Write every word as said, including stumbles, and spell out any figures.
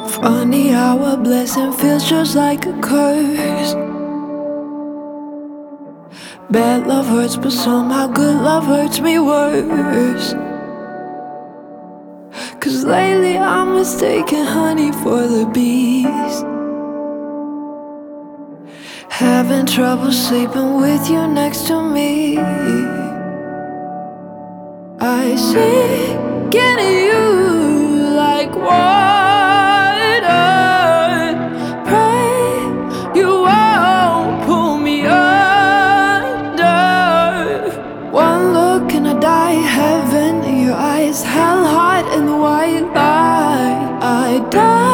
Funny how a blessing feels just like a curse. Bad love hurts, but somehow good love hurts me worse. Cause lately I'm mistaking honey for the bees. Having trouble sleeping with you next to me. I sink into you like water. Pray you won't pull me under. One look and I die. Heaven in your eyes, hell hot in the white light. I die.